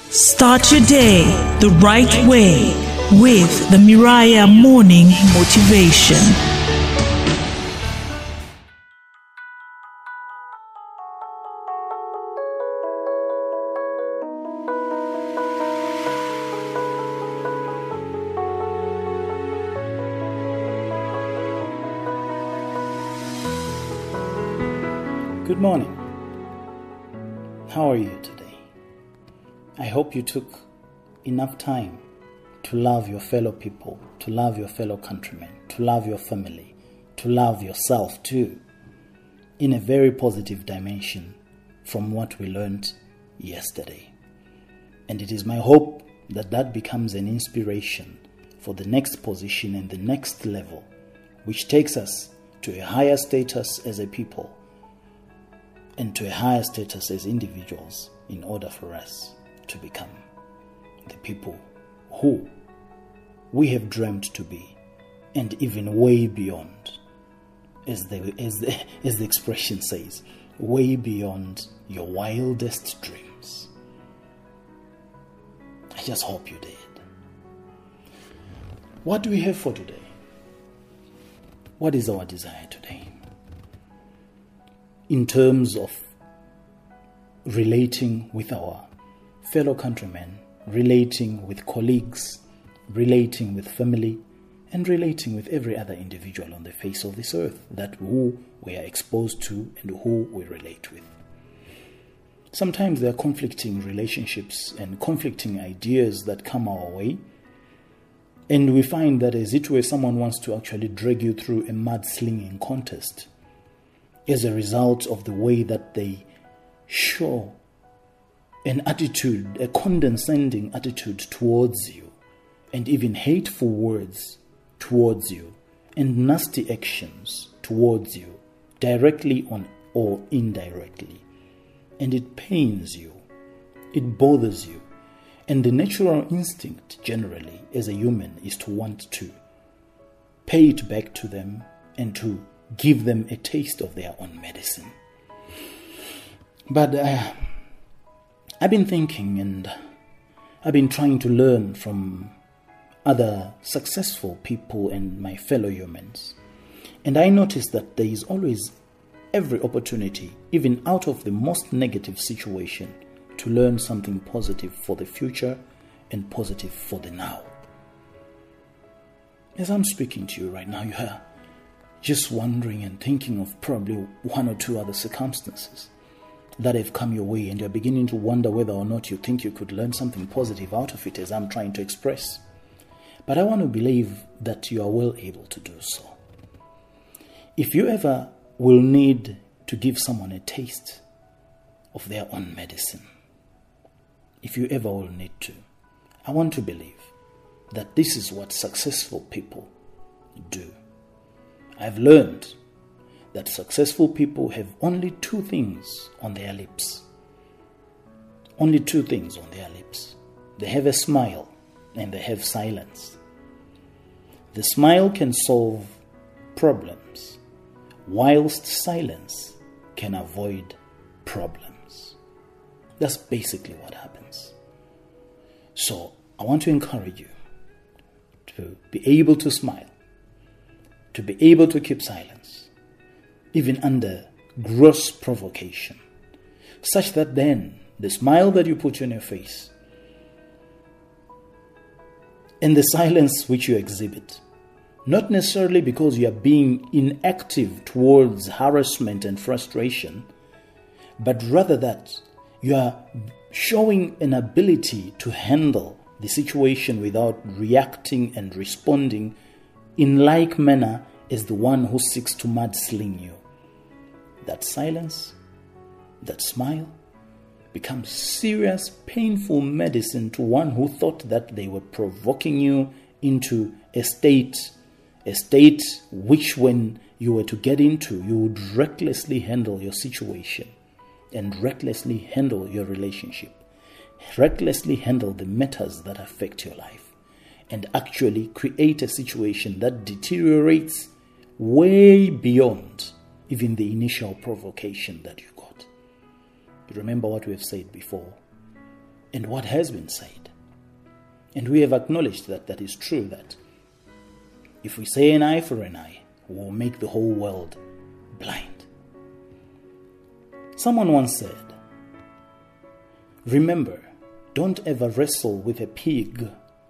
Start your day the right way with the Moriah Morning Motivation. Good morning. How are you today? I hope you took enough time to love your fellow people, to love your fellow countrymen, to love your family, to love yourself too, in a very positive dimension from what we learned yesterday. And it is my hope that that becomes an inspiration for the next position and the next level, which takes us to a higher status as a people and to a higher status as individuals in order for us to become the people who we have dreamed to be, and even way beyond, as the expression says, way beyond your wildest dreams. I just hope you did. What do we have for today? What is our desire today? In terms of relating with our fellow countrymen, relating with colleagues, relating with family, and relating with every other individual on the face of this earth that who we are exposed to and who we relate with. Sometimes there are conflicting relationships and conflicting ideas that come our way, and we find that as it were someone wants to actually drag you through a mudslinging contest as a result of the way that they show an attitude, a condescending attitude towards you, and even hateful words towards you, and nasty actions towards you, directly on or indirectly. And it pains you, it bothers you, and the natural instinct generally as a human is to want to pay it back to them and to give them a taste of their own medicine. But I've been thinking and I've been trying to learn from other successful people and my fellow humans. And I noticed that there is always every opportunity, even out of the most negative situation, to learn something positive for the future and positive for the now. As I'm speaking to you right now, you are just wondering and thinking of probably one or two other circumstances that have come your way, and you're beginning to wonder whether or not you think you could learn something positive out of it, as I'm trying to express. But I want to believe that you are well able to do so. If you ever will need to give someone a taste of their own medicine, if you ever will need to, I want to believe that this is what successful people do. I've learned that successful people have only two things on their lips. Only two things on their lips. They have a smile and they have silence. The smile can solve problems, whilst silence can avoid problems. That's basically what happens. So I want to encourage you to be able to smile, to be able to keep silence, even under gross provocation, such that then the smile that you put on your face and the silence which you exhibit, not necessarily because you are being inactive towards harassment and frustration, but rather that you are showing an ability to handle the situation without reacting and responding in like manner as the one who seeks to mudsling you. That silence, that smile, becomes serious, painful medicine to one who thought that they were provoking you into a state which, when you were to get into, you would recklessly handle your situation and recklessly handle your relationship, recklessly handle the matters that affect your life, and actually create a situation that deteriorates way beyond even the initial provocation that you got. You remember what we have said before. and what has been said. And we have acknowledged that that is true, that if we say an eye for an eye, we will make the whole world blind. Someone once said, remember, don't ever wrestle with a pig,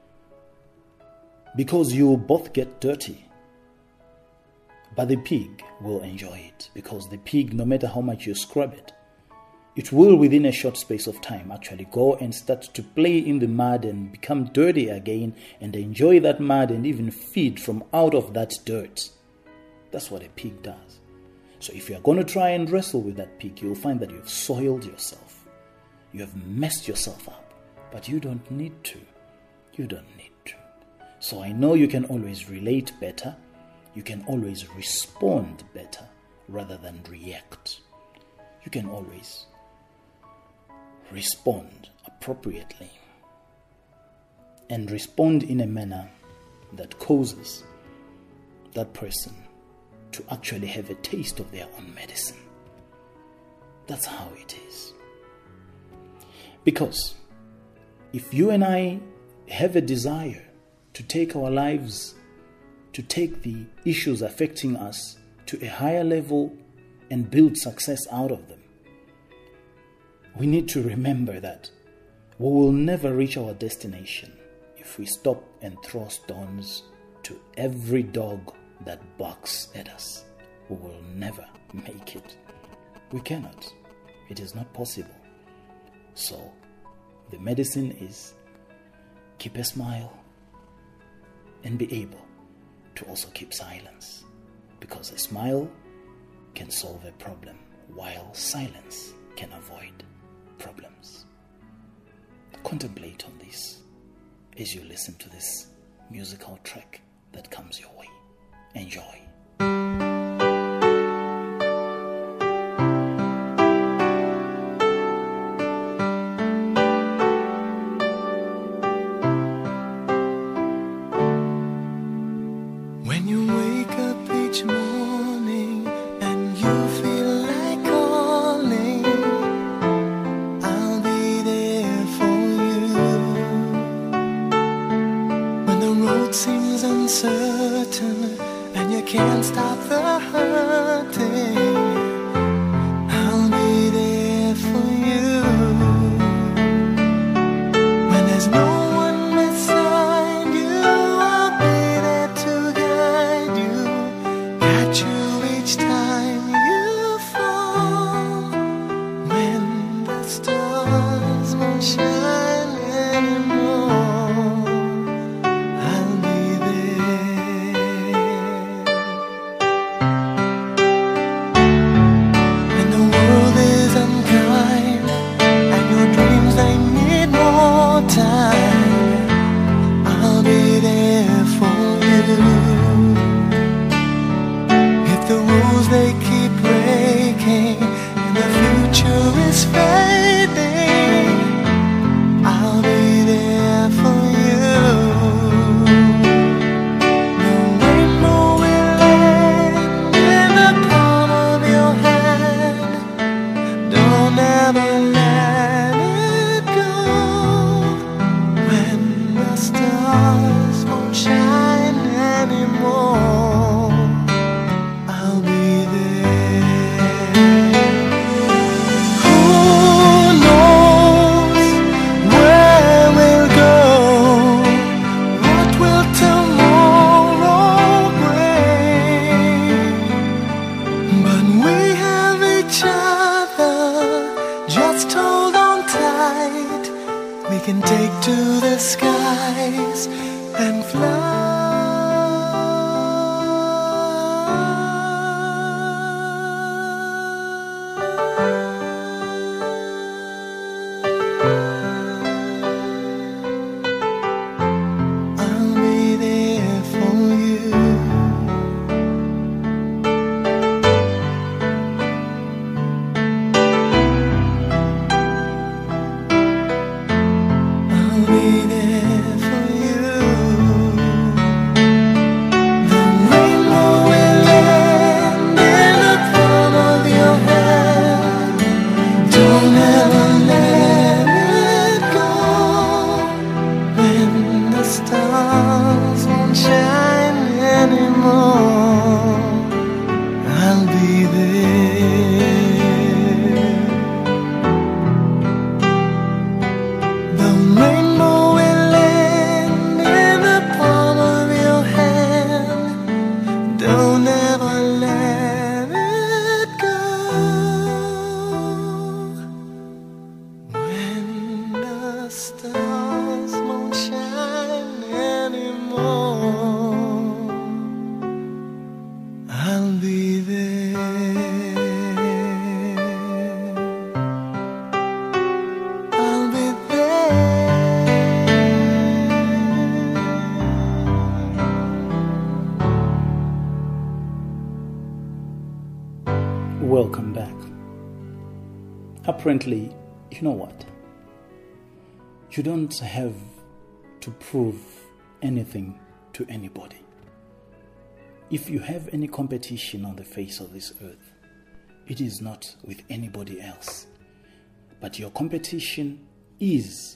because you will both get dirty. But the pig will enjoy it, because the pig, no matter how much you scrub it, it will within a short space of time actually go and start to play in the mud and become dirty again and enjoy that mud and even feed from out of that dirt. That's what a pig does. So if you are going to try and wrestle with that pig, you'll find that you've soiled yourself. You have messed yourself up. But you don't need to. You don't need to. So I know you can always relate better. You can always respond better rather than react. You can always respond appropriately and respond in a manner that causes that person to actually have a taste of their own medicine. That's how it is. Because if you and I have a desire to take our lives, to take the issues affecting us to a higher level and build success out of them, we need to remember that we will never reach our destination if we stop and throw stones to every dog that barks at us. We will never make it. We cannot. It is not possible. So, the medicine is keep a smile and be able to also keep silence, because a smile can solve a problem while silence can avoid problems. Contemplate on this as you listen to this musical track that comes your way. Enjoy. When you wake up each morning and you feel like calling, I'll be there for you. When the road seems uncertain and you can't stop the hurting, I'll be there for you. When there's no one beside you, I'll be there to guide you, catch you each time you fall. When the stars won't shine anymore, I'll be there. When the world is unkind and your dreams they need more time, I'll be there for you. If the rules they keep breaking and the future is fading, I'll be there for you. The rainbow will end in the palm of your hand. Don't ever let it go. When the stars won't shine anymore, I'll be there. Who knows where we'll go? What will tomorrow bring? But we have each other, just hold on tight. We can take to the skies and fly. I'll be there for you. I'll be there for you. stars won't shine anymore, I'll be there. I'll be there. Welcome back. Apparently, you know what? You don't have to prove anything to anybody. If you have any competition on the face of this earth, it is not with anybody else. But your competition is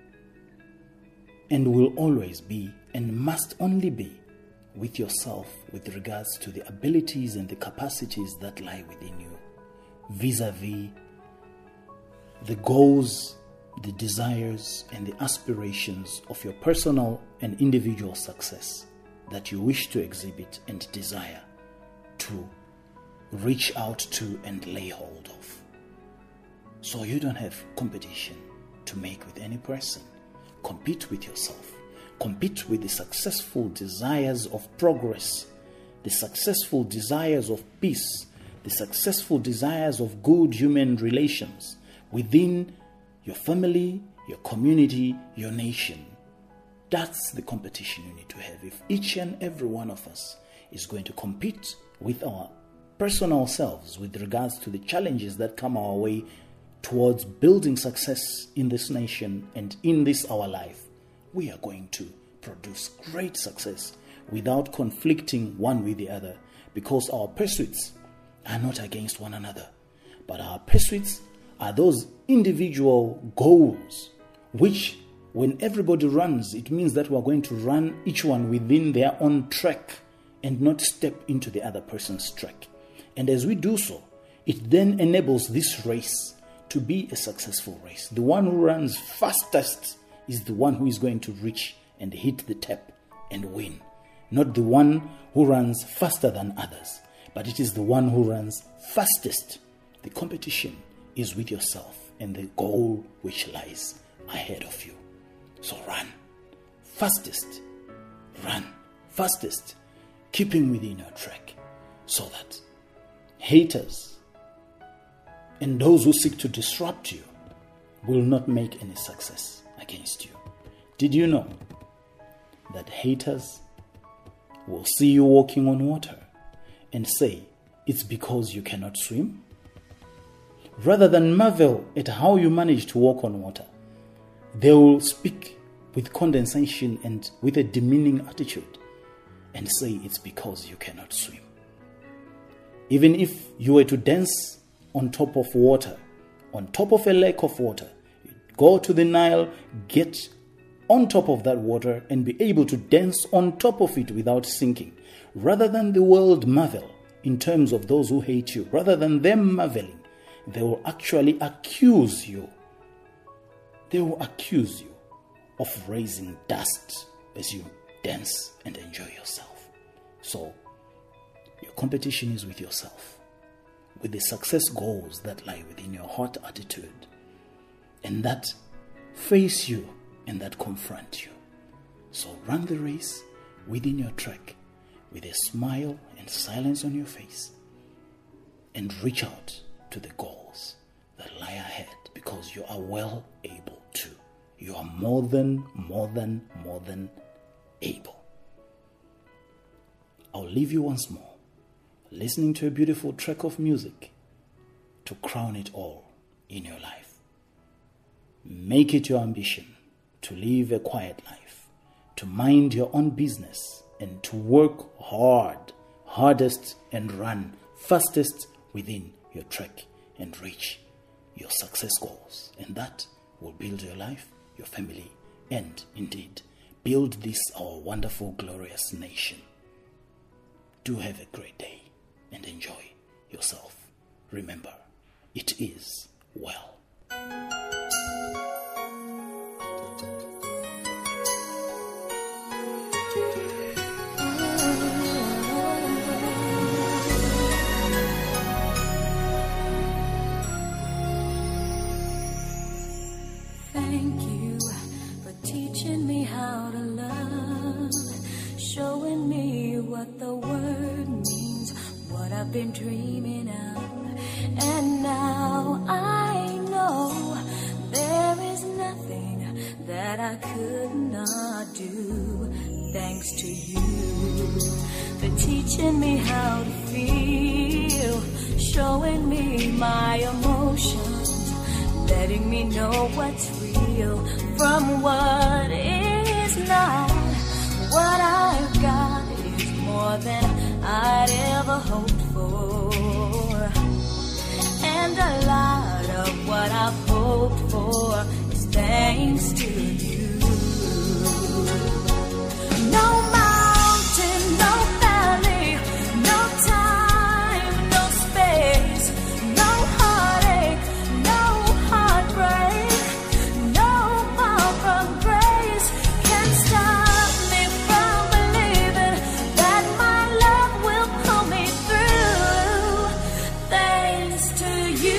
and will always be and must only be with yourself with regards to the abilities and the capacities that lie within you, vis-a-vis the goals, the desires, and the aspirations of your personal and individual success that you wish to exhibit and desire to reach out to and lay hold of. So you don't have competition to make with any person. Compete with yourself. Compete with the successful desires of progress, the successful desires of peace, the successful desires of good human relations within your family, your community, your nation. That's the competition you need to have. If each and every one of us is going to compete with our personal selves with regards to the challenges that come our way towards building success in this nation and in this our life, we are going to produce great success without conflicting one with the other, because our pursuits are not against one another, but our pursuits are those individual goals which, when everybody runs, it means that we're going to run each one within their own track and not step into the other person's track. And as we do so, it then enables this race to be a successful race. The one who runs fastest is the one who is going to reach and hit the tap and win. Not the one who runs faster than others, but it is the one who runs fastest. The competition is with yourself and the goal which lies ahead of you. So run fastest, keeping within your track, so that haters and those who seek to disrupt you will not make any success against you. Did you know that haters will see you walking on water and say it's because you cannot swim? Rather than marvel at how you manage to walk on water, they will speak with condescension and with a demeaning attitude and say it's because you cannot swim. Even if you were to dance on top of water, on top of a lake of water, go to the Nile, get on top of that water and be able to dance on top of it without sinking. Rather than the world marvel in terms of those who hate you, rather than them marveling, they will actually accuse you. They will accuse you of raising dust as you dance and enjoy yourself. So, your competition is with yourself, with the success goals that lie within your heart attitude, and that face you and that confront you. So run the race within your track with a smile and silence on your face, and reach out to the goals that lie ahead, because you are well able to. You are more than able. I'll leave you once more listening to a beautiful track of music to crown it all in your life. Make it your ambition to live a quiet life, to mind your own business, and to work hardest and run fastest within your track and reach your success goals. And that will build your life, your family, and indeed build this our wonderful, glorious nation. Do have a great day and enjoy yourself. Remember, it is well. Thank you. teaching me how to love, showing me what the word means, what I've been dreaming of. And now I know there is nothing that I could not do, thanks to you for teaching me how to feel, showing me my emotions, letting me know what's real from what is not. What I've got is more than I'd ever hoped for, and a lot of what I've hoped for is thanks to you. No mountain, no valley, no time, no space, no heartache, no heartbreak, no far from grace can stop me from believing that my love will pull me through, thanks to you.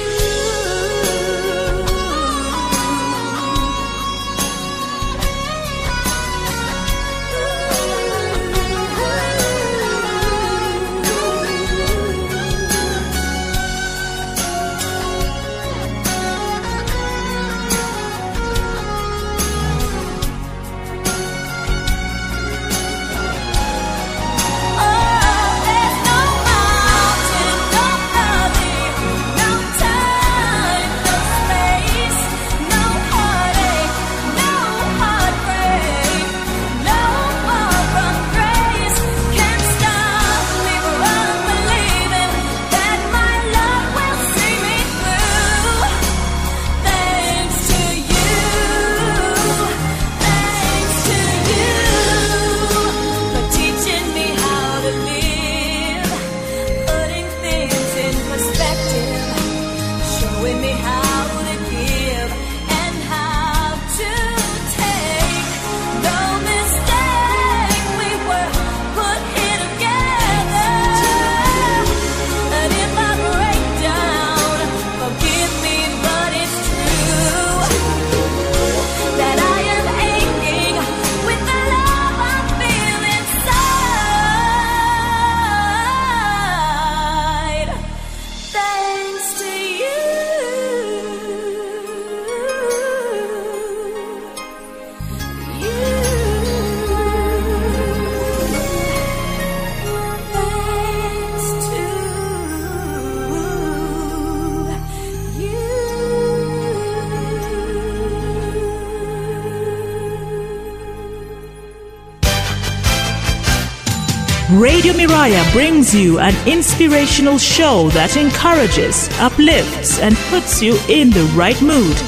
Radio Moriah brings you an inspirational show that encourages, uplifts, and puts you in the right mood.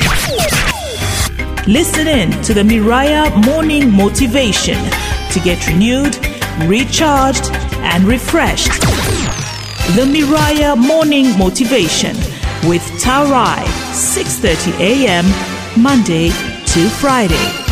Listen in to the Moriah Morning Motivation to get renewed, recharged, and refreshed. The Moriah Morning Motivation with Tarai, 6:30 a.m. Monday to Friday.